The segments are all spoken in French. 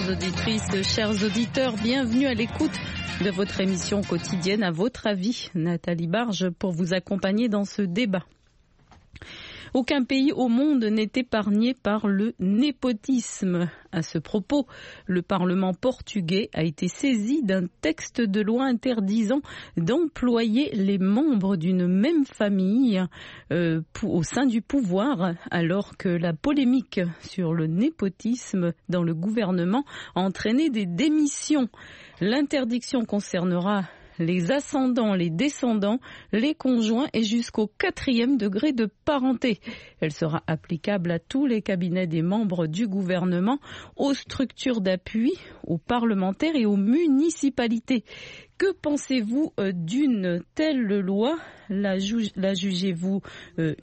auditrices, chers auditeurs, bienvenue à l'écoute de votre émission quotidienne À votre avis, Nathalie Barge pour vous accompagner dans ce débat. Aucun pays au monde n'est épargné par le népotisme. À ce propos, le Parlement portugais a été saisi d'un texte de loi interdisant d'employer les membres d'une même famille au sein du pouvoir, alors que la polémique sur le népotisme dans le gouvernement a entraîné des démissions. L'interdiction concernera les ascendants, les descendants, les conjoints et jusqu'au 4e degré de parenté. Elle sera applicable à tous les cabinets des membres du gouvernement, aux structures d'appui, aux parlementaires et aux municipalités. Que pensez-vous d'une telle loi ? La jugez-vous utile ?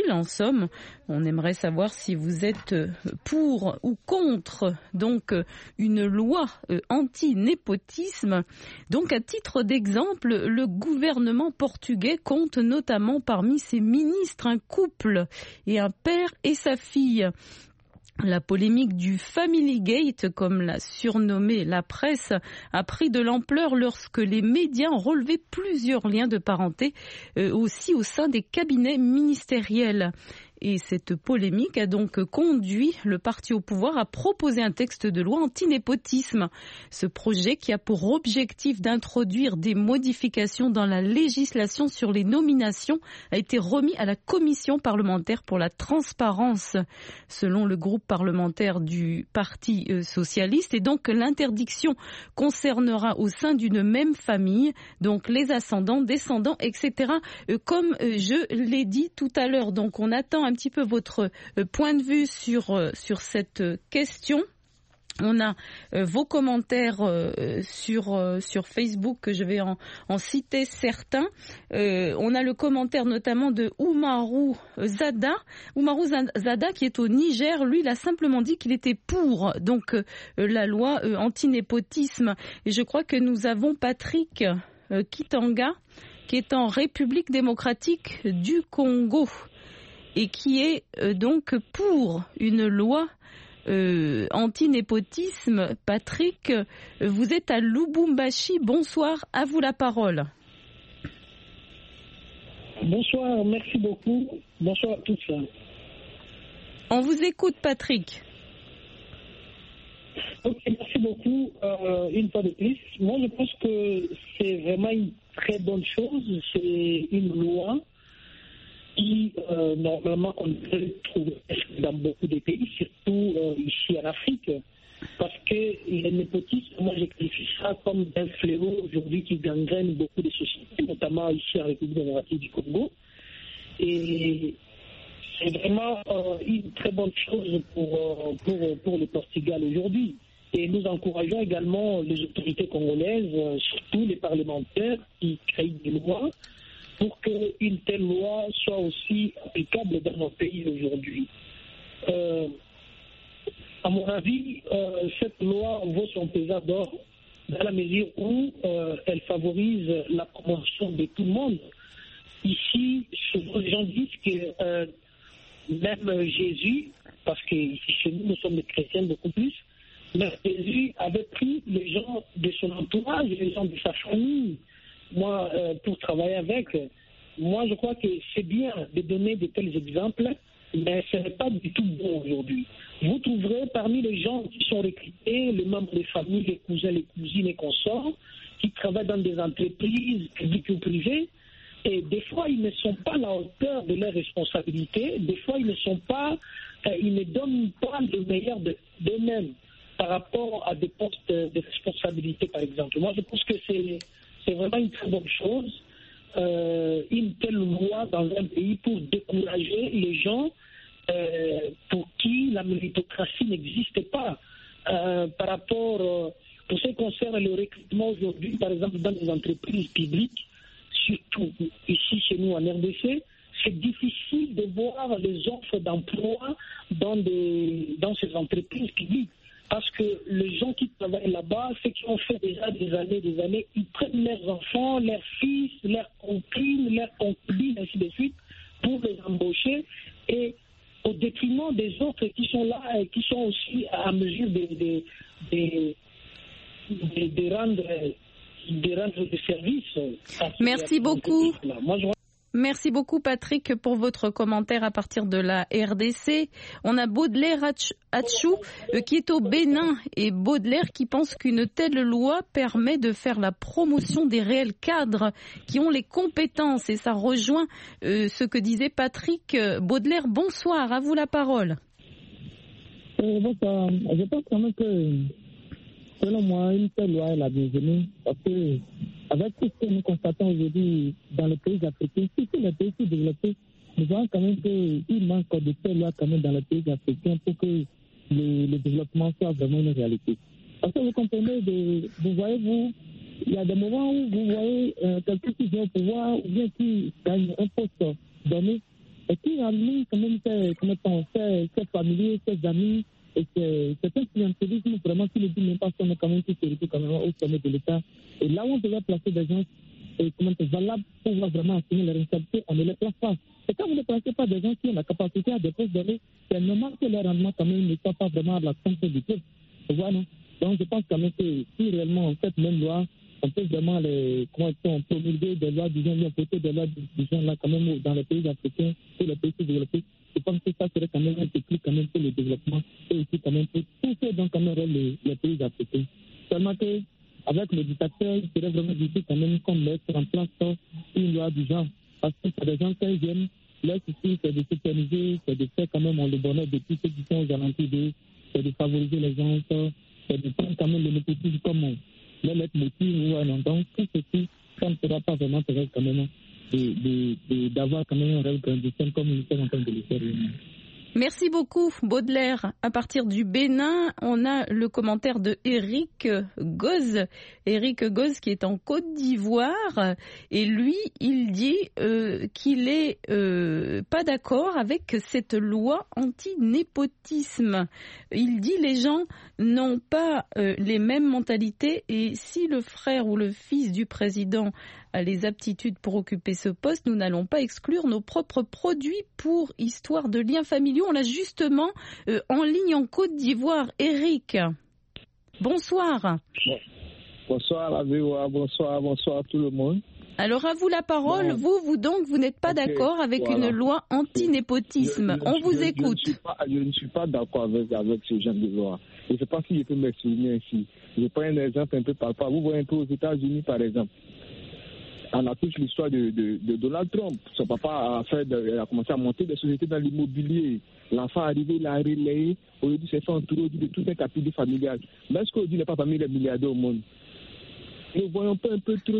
En somme, on aimerait savoir si vous êtes pour ou contre donc une loi anti-népotisme. Donc, à titre d'exemple, le gouvernement portugais compte notamment parmi ses ministres un couple et un père et sa fille. La polémique du Family Gate, comme l'a surnommé la presse, a pris de l'ampleur lorsque les médias ont relevé plusieurs liens de parenté aussi au sein des cabinets ministériels. Et cette polémique a donc conduit le parti au pouvoir à proposer un texte de loi anti-népotisme. Ce projet, qui a pour objectif d'introduire des modifications dans la législation sur les nominations, a été remis à la commission parlementaire pour la transparence. Selon le groupe parlementaire du Parti socialiste, et donc l'interdiction concernera au sein d'une même famille, donc les ascendants, descendants, etc. Comme je l'ai dit tout à l'heure, donc on attend un petit peu votre point de vue sur cette question. On a vos commentaires sur Facebook, que je vais en citer certains. On a le commentaire notamment de Oumarou Zada. Oumarou Zada, qui est au Niger, lui, il a simplement dit qu'il était pour donc la loi anti-népotisme. Et je crois que nous avons Patrick Kitanga, qui est en République démocratique du Congo, et qui est donc pour une loi anti-népotisme. Patrick, vous êtes à Lubumbashi. Bonsoir, à vous la parole. Bonsoir, merci beaucoup. Bonsoir à tous. On vous écoute, Patrick. Ok, merci beaucoup. Une fois de plus, moi je pense que c'est vraiment une très bonne chose. C'est une loi qui, normalement, on peut trouver dans beaucoup de pays, surtout ici en Afrique, parce que le népotisme, moi, je qualifie ça comme un fléau aujourd'hui qui gangrène beaucoup de sociétés, notamment ici en République démocratique du Congo. Et c'est vraiment une très bonne chose pour le Portugal aujourd'hui. Et nous encourageons également les autorités congolaises, surtout les parlementaires, qui créent des lois pour qu'une telle loi soit aussi applicable dans nos pays aujourd'hui. À mon avis, cette loi vaut son pesant d'or dans la mesure où elle favorise la promotion de tout le monde. Ici, souvent les gens disent que même Jésus, parce que ici chez nous sommes des chrétiens beaucoup plus, mais Jésus avait pris les gens de son entourage, les gens de sa famille, moi, pour travailler avec. Moi, je crois que c'est bien de donner de tels exemples, mais ce n'est pas du tout bon aujourd'hui. Vous trouverez parmi les gens qui sont recrutés, les membres des familles, les cousins, les cousines et consorts, qui travaillent dans des entreprises publiques ou privées, et des fois, ils ne sont pas à la hauteur de leurs responsabilités, des fois, ils ne donnent pas le meilleur d'eux-mêmes par rapport à des postes de responsabilité, par exemple. Moi, je pense que c'est vraiment une très bonne chose, une telle loi dans un pays pour décourager les gens pour qui la méritocratie n'existe pas. Par rapport, pour ce qui concerne le recrutement aujourd'hui, par exemple, dans les entreprises publiques, surtout ici chez nous en RDC, c'est difficile de voir les offres d'emploi dans ces entreprises publiques. Parce que les gens qui travaillent là-bas, ceux qui ont fait déjà des années, ils prennent leurs enfants, leurs fils, leurs concubines, ainsi de suite, pour les embaucher. Et au détriment des autres qui sont là et qui sont aussi à mesure de rendre des services. Merci beaucoup. Merci beaucoup Patrick pour votre commentaire à partir de la RDC. On a Baudelaire Hatchou qui est au Bénin et Baudelaire qui pense qu'une telle loi permet de faire la promotion des réels cadres qui ont les compétences et ça rejoint ce que disait Patrick. Baudelaire, bonsoir, à vous la parole. Bonsoir, je pense quand même que selon moi, une telle loi est la bienvenue parce que avec tout ce que nous constatons aujourd'hui dans les pays africains, surtout les pays sous-développés, nous voyons quand même qu'il manque de telles lois quand même dans les pays africains pour que le développement soit vraiment une réalité. Parce que vous comprenez, vous voyez, il y a des moments où vous voyez quelqu'un qui vient au pouvoir ou bien qui gagne un poste donné et qui en ligne quand même ses familiers, ses amis. Et c'est un clientélisme vraiment qui ne dit même pas qu'on est quand même qui se quand même au sommet de l'État. Et là où on devait placer des gens valables pour pouvoir vraiment assumer les responsabilités, on ne les place pas. Et quand vous ne placez pas des gens qui ont la capacité à des postes donnés, c'est normal que leur rendement quand même ne soit pas vraiment à la santé du peuple. Voilà. Donc je pense quand même que si réellement cette même loi, on peut vraiment promulguer des lois, disons, bien côté des lois, disons, là quand même dans les pays africains et les pays sous-développés. Je pense que ça serait quand même un déclic quand même pour le développement et aussi quand même pour pousser donc quand même les pays africains. Seulement qu'avec le dictateur, il serait vraiment difficile quand même qu'on mette en place une loi du genre. Parce que c'est des gens qui viennent, leur souci c'est de superviser, c'est de faire quand même le bonheur de tous ceux qui sont aux alentours d'eux, c'est de favoriser les gens, c'est de prendre quand même le népotisme comme le leitmotiv ou un donc tout ceci, ça ne sera pas vraiment très quand même. D'avoir quand même un rêve grandissant comme nous sommes en train de le faire. Merci beaucoup Baudelaire. À partir du Bénin, on a le commentaire de Eric Goz. Eric Goz qui est en Côte d'Ivoire et lui, il dit qu'il est pas d'accord avec cette loi anti-népotisme. Il dit les gens n'ont pas les mêmes mentalités et si le frère ou le fils du président a les aptitudes pour occuper ce poste, nous n'allons pas exclure nos propres produits pour histoire de liens familiaux. On l'a justement en ligne en Côte d'Ivoire. Eric, bonsoir. Bonsoir la VOA, bonsoir tout le monde. Alors à vous la parole, vous n'êtes pas d'accord avec une loi anti-népotisme. On vous écoute. Je ne suis pas d'accord avec ce genre de loi. Je ne sais pas si je peux m'exprimer ainsi. Je prends un exemple un peu par rapport. Vous voyez un peu aux États-Unis par exemple. On a tous l'histoire de Donald Trump. Son papa a commencé à monter des sociétés dans l'immobilier. L'enfant arrivé, il a relayé. Aujourd'hui, c'est fait entourer de tout un capital familial. Mais est-ce qu'aujourd'hui, il n'est pas parmi les milliardaires au monde? Ne voyons pas un peu trop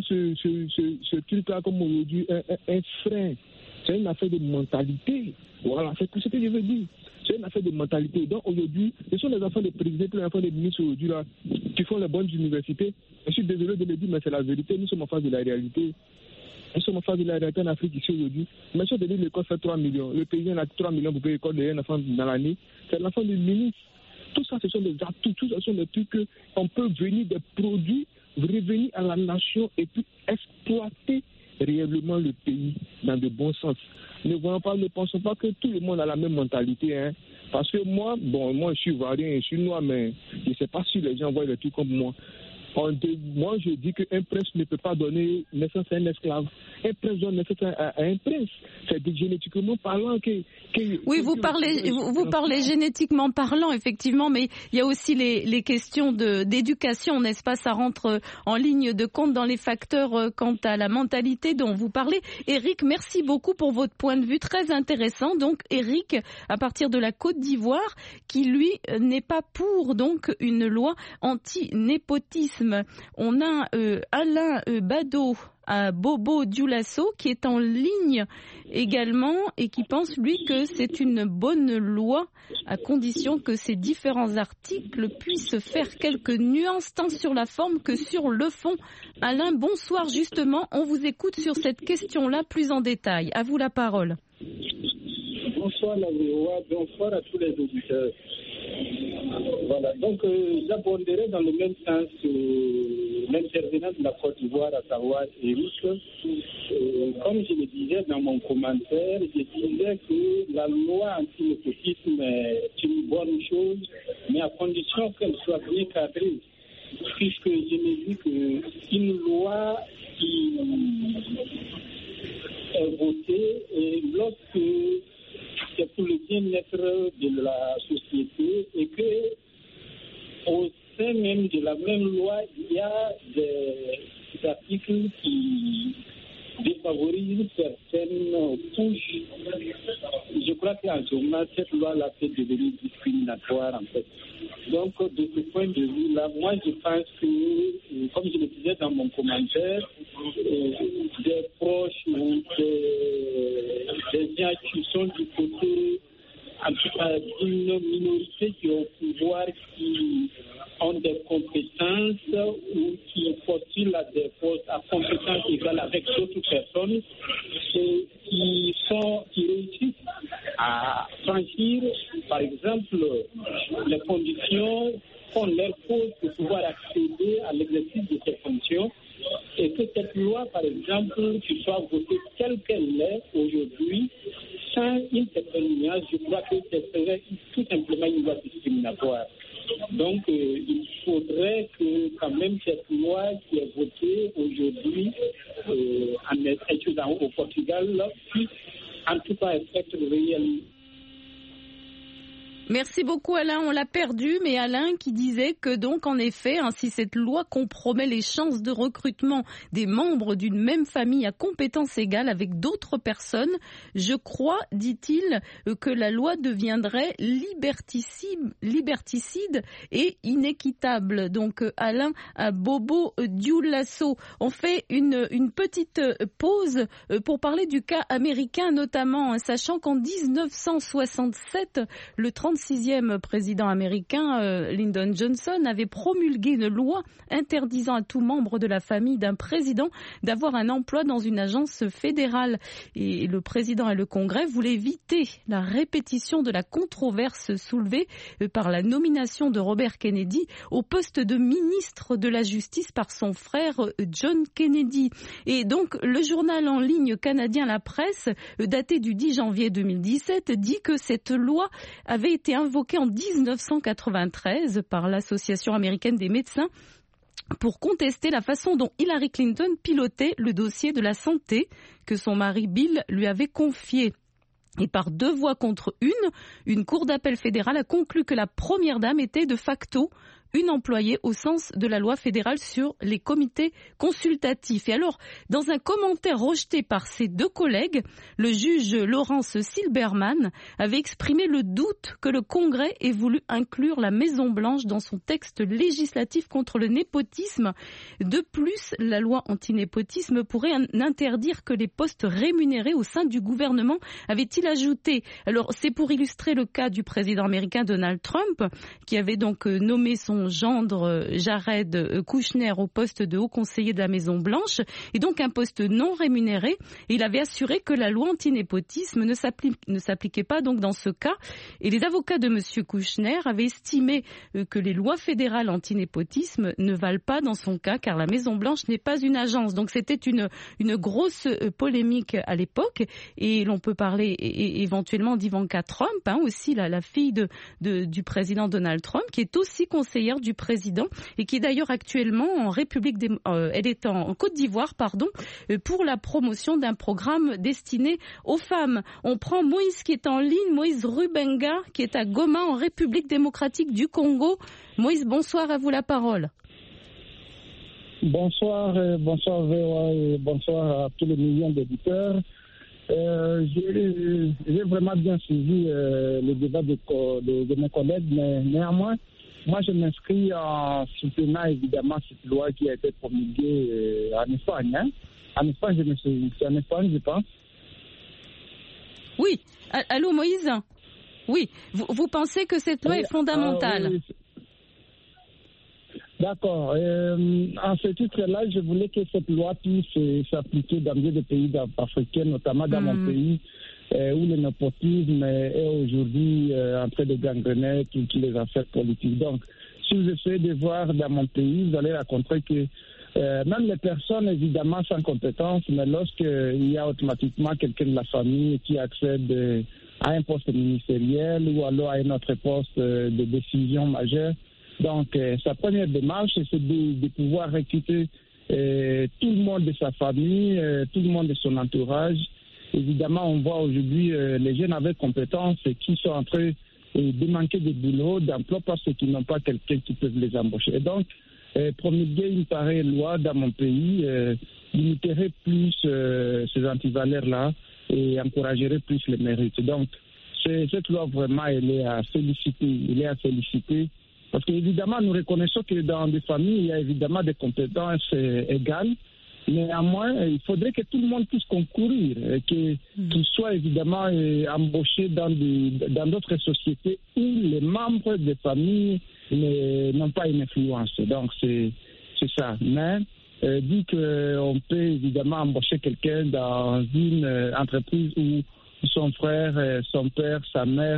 ce truc-là comme aujourd'hui un frein. C'est une affaire de mentalité. Voilà, c'est tout ce que je veux dire. C'est une affaire de mentalité. Donc aujourd'hui, ce sont les enfants de présidents, les enfants de ministres aujourd'hui là, qui font les bonnes universités. Je suis désolé de le dire, mais c'est la vérité. Nous sommes en face de la réalité. Nous sommes en face de la réalité en Afrique ici aujourd'hui. Mais si on dit l'école fait 3 millions, le paysan a 3 millions pour payer l'école d'un enfant dans l'année, c'est l'enfant du ministre. Tout ça, ce sont des atouts, tout ça, ce sont des trucs qu'on peut venir des produits, revenir à la nation et puis exploiter réellement le pays dans de bons sens. Ne pensons pas que tout le monde a la même mentalité. Hein. Parce que moi, je suis ivoirien, je suis noir, mais je ne sais pas si les gens voient le truc comme moi. Moi, je dis qu'un prince ne peut pas donner naissance à un esclave. Un prince donne naissance à un prince. C'est génétiquement parlant que oui, vous parlez génétiquement parlant, effectivement, mais il y a aussi les questions d'éducation, n'est-ce pas? Ça rentre en ligne de compte dans les facteurs quant à la mentalité dont vous parlez. Eric, merci beaucoup pour votre point de vue, très intéressant. Donc, Eric, à partir de la Côte d'Ivoire, qui lui n'est pas pour donc une loi anti-népotisme. On a Alain Bado à Bobo Dioulasso qui est en ligne également et qui pense lui que c'est une bonne loi à condition que ces différents articles puissent faire quelques nuances tant sur la forme que sur le fond. Alain, bonsoir, justement, on vous écoute sur cette question-là plus en détail. À vous la parole. Bonsoir la VOA, bonsoir à tous les auditeurs. Voilà, donc j'aborderai dans le même sens l'intervenant de la Côte d'Ivoire, à savoir Eric, comme je le disais dans mon commentaire, je disais que la loi anti-népotisme est une bonne chose, mais à condition qu'elle soit bien cadrée. Puisque je me dis qu'une loi qui est votée, et lorsque c'est pour le bien-être de la société, et que au sein même de la même loi, il y a des articles qui défavorisent certaines couches. Je crois qu'en ce moment, cette loi-là fait devenir discriminatoire, en fait. Donc, de ce point de vue-là, moi, je pense que, comme je le disais dans mon commentaire, des proches ou des gens qui sont du côté, en tout cas, d'une minorité qui ont au pouvoir, qui ont des compétences ou qui postulent à des postes à compétences égales avec d'autres personnes et qui réussissent à franchir, par exemple, les conditions qu'on leur pose pour pouvoir accéder à l'exercice de ces fonctions, et que cette loi, par exemple, qui soit votée telle qu'elle est aujourd'hui, sans une certaine nuance, je crois que ce serait tout simplement une loi discriminatoire. Donc, il faudrait que quand même cette loi qui est votée aujourd'hui au Portugal puisse en tout cas être réelle. Merci beaucoup Alain, on l'a perdu, mais Alain qui disait que donc en effet, si cette loi compromet les chances de recrutement des membres d'une même famille à compétences égales avec d'autres personnes, je crois, dit-il, que la loi deviendrait liberticide et inéquitable. Donc Alain Bobo Dioulasso, on fait une petite pause pour parler du cas américain notamment, sachant qu'en 1967, le 36e président américain, Lyndon Johnson, avait promulgué une loi interdisant à tout membre de la famille d'un président d'avoir un emploi dans une agence fédérale. Et le président et le Congrès voulaient éviter la répétition de la controverse soulevée par la nomination de Robert Kennedy au poste de ministre de la Justice par son frère John Kennedy. Et donc, le journal en ligne canadien La Presse, daté du 10 janvier 2017, dit que cette loi avait été invoquée en 1993 par l'Association américaine des médecins pour contester la façon dont Hillary Clinton pilotait le dossier de la santé que son mari Bill lui avait confié. Et par 2 voix contre une cour d'appel fédérale a conclu que la première dame était de facto une employée au sens de la loi fédérale sur les comités consultatifs. Et alors, dans un commentaire rejeté par ses 2 collègues, le juge Laurence Silberman avait exprimé le doute que le Congrès ait voulu inclure la Maison-Blanche dans son texte législatif contre le népotisme. De plus, la loi anti-népotisme pourrait n'interdire que les postes rémunérés au sein du gouvernement, avait-il ajouté. Alors, c'est pour illustrer le cas du président américain Donald Trump, qui avait donc nommé son gendre Jared Kushner au poste de haut conseiller de la Maison-Blanche, et donc un poste non rémunéré. Et il avait assuré que la loi anti-népotisme ne s'appliquait pas donc dans ce cas. Et les avocats de M. Kushner avaient estimé que les lois fédérales anti-népotisme ne valent pas dans son cas, car la Maison-Blanche n'est pas une agence. Donc c'était une grosse polémique à l'époque. Et l'on peut parler éventuellement d'Ivanka Trump, aussi la fille du président Donald Trump, qui est aussi conseillère du président et qui est d'ailleurs actuellement elle est en Côte d'Ivoire, pour la promotion d'un programme destiné aux femmes. On prend Moïse qui est en ligne, Moïse Rubenga qui est à Goma en République démocratique du Congo. Moïse, bonsoir, à vous la parole. Bonsoir VOA et bonsoir à tous les millions d'éditeurs. J'ai vraiment bien suivi le débat de mes collègues, mais néanmoins, moi, je m'inscris en soutenant évidemment cette loi qui a été promulguée en Espagne. En Espagne, c'est en Espagne, je pense. Oui. Allô, Moïse ? Oui. Vous pensez que cette loi est fondamentale ? Oui. D'accord. En ce titre-là, je voulais que cette loi puisse s'appliquer dans des pays africains, notamment dans mon pays, où le népotisme est aujourd'hui en train de gangrener toutes les affaires politiques. Donc, si vous essayez de voir dans mon pays, vous allez rencontrer que même les personnes, évidemment, sans compétence, mais lorsqu'il y a automatiquement quelqu'un de la famille qui accède à un poste ministériel ou alors à un autre poste de décision majeure. Donc, sa première démarche, c'est de pouvoir recruter tout le monde de sa famille, tout le monde de son entourage. Évidemment, on voit aujourd'hui les jeunes avec compétences qui sont en train de manquer de boulot, d'emploi, parce qu'ils n'ont pas quelqu'un qui peut les embaucher. Et donc, promulguer une pareille loi dans mon pays limiterait plus ces antivaleurs-là et encouragerait plus les mérites. Donc, cette loi, vraiment, elle est à féliciter. Parce qu'évidemment, nous reconnaissons que dans des familles, il y a évidemment des compétences égales. Néanmoins, il faudrait que tout le monde puisse concourir, qu'ils soient évidemment embauchés dans d'autres sociétés où les membres des familles n'ont pas une influence. Donc, c'est ça. Mais dit qu'on peut évidemment embaucher quelqu'un dans une entreprise où son frère, son père, sa mère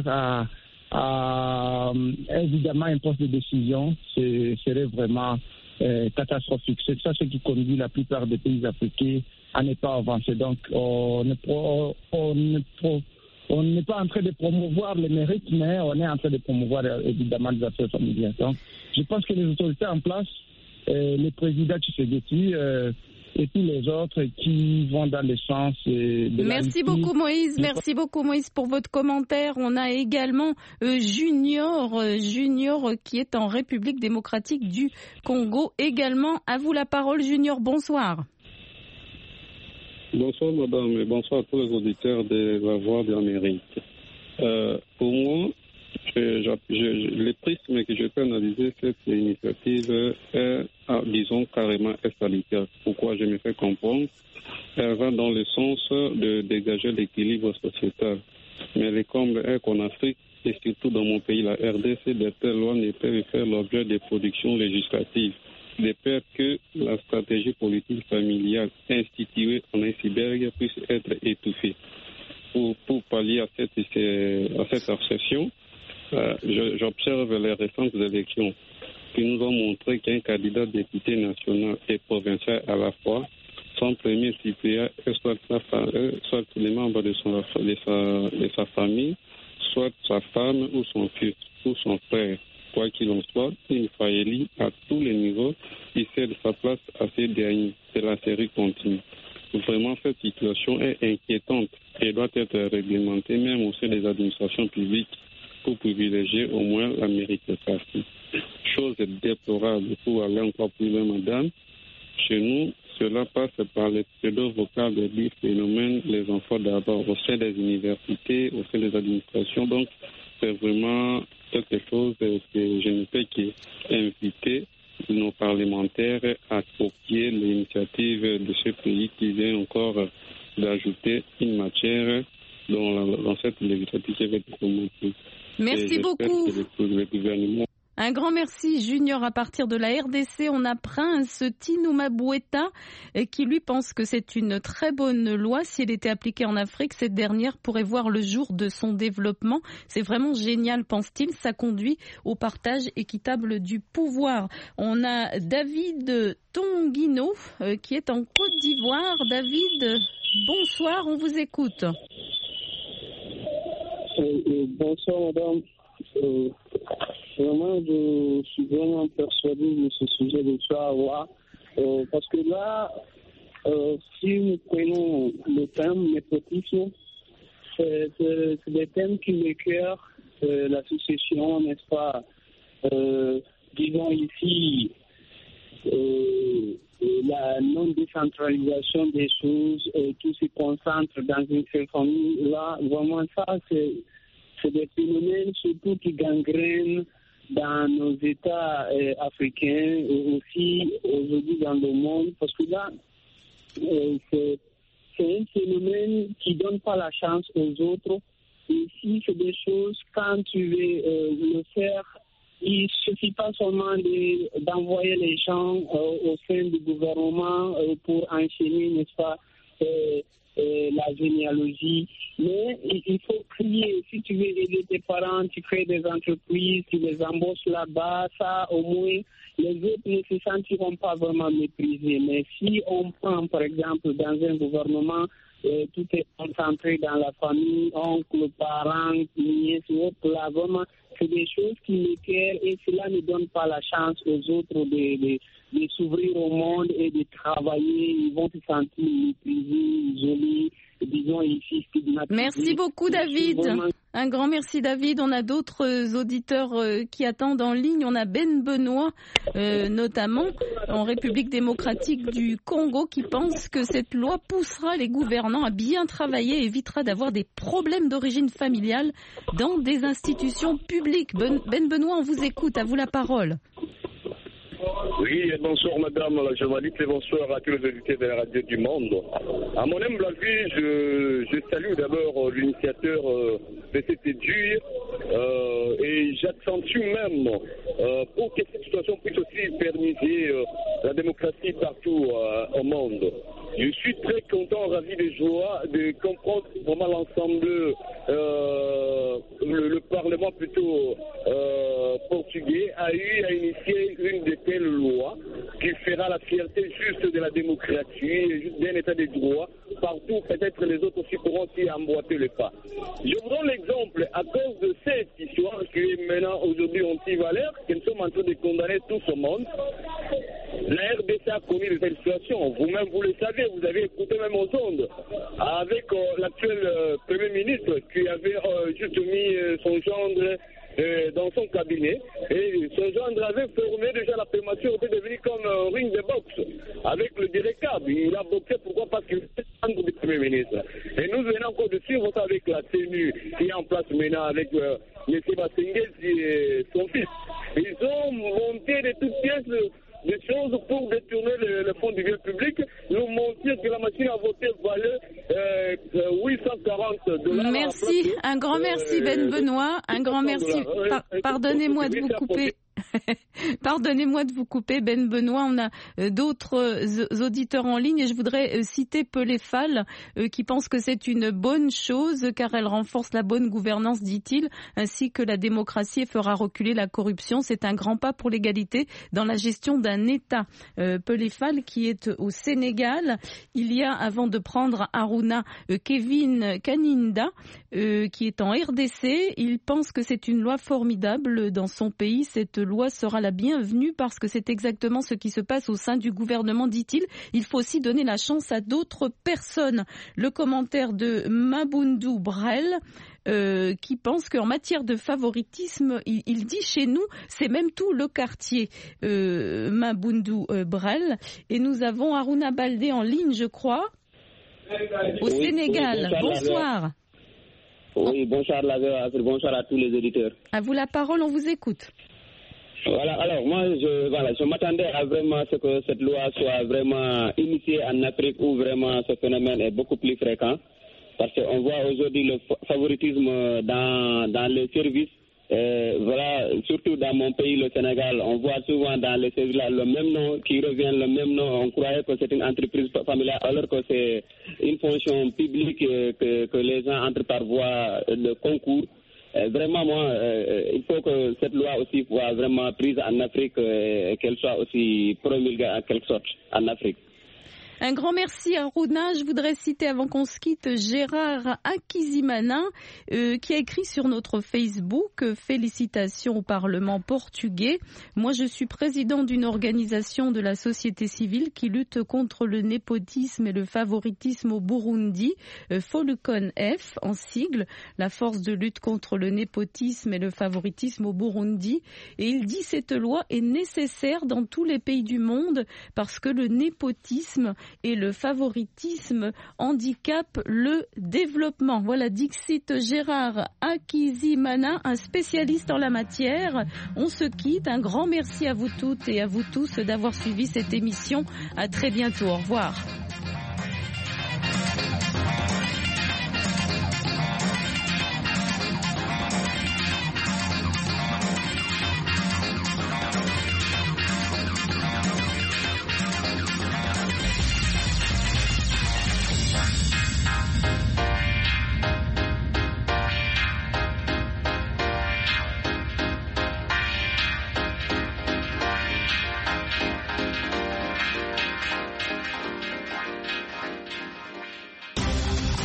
a évidemment un poste de décision, serait vraiment catastrophique. C'est ça ce qui conduit la plupart des pays africains à ne pas avancer. Donc, on n'est pas en train de promouvoir les mérites, mais on est en train de promouvoir évidemment les affaires familiales. Donc, je pense que les autorités en place, le président Tshisekedi et tous les autres qui vont dans le sens de Merci beaucoup Moïse pour votre commentaire. On a également Junior qui est en République démocratique du Congo également. À vous la parole Junior, bonsoir. Bonsoir madame et bonsoir à tous les auditeurs de la Voix d'Amérique. Pour moi, le prisme que je peux analyser cette initiative est, disons, carrément salutaire. Pourquoi je me fais comprendre? Elle va dans le sens de dégager l'équilibre sociétal. Mais le comble est qu'en Afrique, et surtout dans mon pays, la RDC, de telles lois ne peuvent faire l'objet de productions législatives, de peur que la stratégie politique familiale instituée en iceberg puisse être étouffée. Pour pallier à cette obsession, j'observe les récentes élections qui nous ont montré qu'un candidat député national et provincial à la fois, son premier suppléant, soit les membres de sa famille, soit sa femme ou son fils ou son frère. Quoi qu'il en soit, il faut élire à tous les niveaux et cède sa place à ces derniers. C'est la série continue. Vraiment, cette situation est inquiétante et doit être réglementée même au sein des administrations publiques pour privilégier au moins la méritocratie. Chose déplorable pour aller encore plus loin, madame. Chez nous, cela passe par les pseudo-vocales de phénomènes, les enfants d'abord au sein des universités, au sein des administrations. Donc, c'est vraiment quelque chose que je ne peux qu'inviter nos parlementaires à copier l'initiative de ce pays qui vient encore d'ajouter une matière dans cette législative qui va être commencée. Merci beaucoup. Un grand merci, Junior. À partir de la RDC, on a Prince Tinouma Boueta qui lui pense que c'est une très bonne loi. Si elle était appliquée en Afrique, cette dernière pourrait voir le jour de son développement. C'est vraiment génial, pense-t-il. Ça conduit au partage équitable du pouvoir. On a David Tonguino qui est en Côte d'Ivoire. David, bonsoir, on vous écoute. Bonsoir, madame. Vraiment, je suis vraiment persuadé de ce sujet de Chihuahua. Parce que là, si nous prenons le thème népotisme, c'est des thèmes qui m'écœurent la succession, n'est-ce pas? Disons ici, la non-décentralisation des choses, tout se concentre dans une seule famille. Là, vraiment, ça, c'est des phénomènes surtout qui gangrènent dans nos États africains et aussi aujourd'hui dans le monde, parce que là, c'est un phénomène qui ne donne pas la chance aux autres. Et si c'est des choses, quand tu veux le faire, il ne suffit pas seulement d'envoyer les gens au sein du gouvernement pour enchaîner, n'est-ce pas, la la généalogie. Mais il faut crier. Si tu veux aider tes parents, tu crées des entreprises, tu les embauches là-bas, ça au moins les autres ne se sentiront pas vraiment méprisés. Mais si on prend par exemple dans un gouvernement, tout est concentré dans la famille, oncle, parents, nièces ou autres, là vraiment c'est des choses qui m'éclairent et cela ne donne pas la chance aux autres de s'ouvrir au monde et de travailler. Ils vont se sentir méprisés, isolés, disons ici stigmatisés. Merci beaucoup David. Un grand merci David. On a d'autres auditeurs qui attendent en ligne. On a Ben Benoît notamment en République démocratique du Congo qui pense que cette loi poussera les gouvernants à bien travailler et évitera d'avoir des problèmes d'origine familiale dans des institutions publiques. Ben Benoît, on vous écoute, à vous la parole. Oui, bonsoir madame la journaliste et bonsoir à tous les auditeurs de la radio du monde. À mon humble avis, je salue d'abord l'initiateur de cette étude et j'accentue même pour que cette situation puisse aussi permettre la démocratie partout au monde. Je suis très content, ravi de joie de comprendre vraiment l'ensemble, le Parlement plutôt portugais a initié une de telles lois qui fera la fierté juste de la démocratie et juste d'un état de droit partout. Peut-être les autres aussi pourront aussi emboîter le pas. Je vous donne l'exemple à cause de cette histoire qui est maintenant aujourd'hui anti-valeur, que nous sommes en train de condamner tout ce monde. La RDC a connu de telles situations. Vous-même, vous le savez, vous avez écouté même aux ondes avec l'actuel Premier ministre qui avait juste mis son gendre dans son cabinet et son gendre avait formé déjà la prémature, était devenu comme un ring de boxe avec le directeur. Il a boxé, pourquoi? Parce qu'il était membre du Premier ministre. Et nous venons encore de suivre ça avec la tenue qui est en place maintenant avec M. Bassengès et son fils. Ils ont monté de toutes pièces des choses pour détourner le fonds du bien public, nous mentir que la machine à voter valait $840. Merci, un grand merci Ben Benoît, un grand merci. Pardonnez-moi de vous couper. Pardonnez-moi de vous couper, Ben Benoît. On a d'autres auditeurs en ligne et je voudrais citer Peléfal qui pense que c'est une bonne chose car elle renforce la bonne gouvernance, dit-il, ainsi que la démocratie et fera reculer la corruption. C'est un grand pas pour l'égalité dans la gestion d'un État. Peléfal qui est au Sénégal. Il y a, avant de prendre Aruna, Kevin Kaninda qui est en RDC. Il pense que c'est une loi formidable dans son pays. Cette loi sera la bienvenue parce que c'est exactement ce qui se passe au sein du gouvernement, dit-il. Il faut aussi donner la chance à d'autres personnes. Le commentaire de Mabundu Brel qui pense qu'en matière de favoritisme, il dit chez nous, c'est même tout le quartier. Mabundu Brel. Et nous avons Aruna Baldé en ligne, je crois, au Sénégal. Bonsoir. Oui, bonsoir à tous les auditeurs. À vous la parole, on vous écoute. Voilà, alors moi, je m'attendais à vraiment ce que cette loi soit vraiment initiée en Afrique où vraiment ce phénomène est beaucoup plus fréquent. Parce qu'on voit aujourd'hui le favoritisme dans les services. Voilà, surtout dans mon pays, le Sénégal, on voit souvent dans les services là le même nom qui revient, le même nom. On croyait que c'est une entreprise familiale alors que c'est une fonction publique que les gens entrent par voie de concours. Vraiment, moi, il faut que cette loi aussi soit vraiment prise en Afrique et qu'elle soit aussi promulguée en quelque sorte en Afrique. Un grand merci à Aruna. Je voudrais citer avant qu'on se quitte Gérard Akizimana qui a écrit sur notre Facebook « Félicitations au Parlement portugais. Moi, je suis président d'une organisation de la société civile qui lutte contre le népotisme et le favoritisme au Burundi, Folukon F en sigle, la force de lutte contre le népotisme et le favoritisme au Burundi. Et il dit cette loi est nécessaire dans tous les pays du monde parce que le népotisme et le favoritisme handicapent le développement. Voilà, dixit Gérard Akizimana, un spécialiste en la matière. On se quitte. Un grand merci à vous toutes et à vous tous d'avoir suivi cette émission. À très bientôt. Au revoir.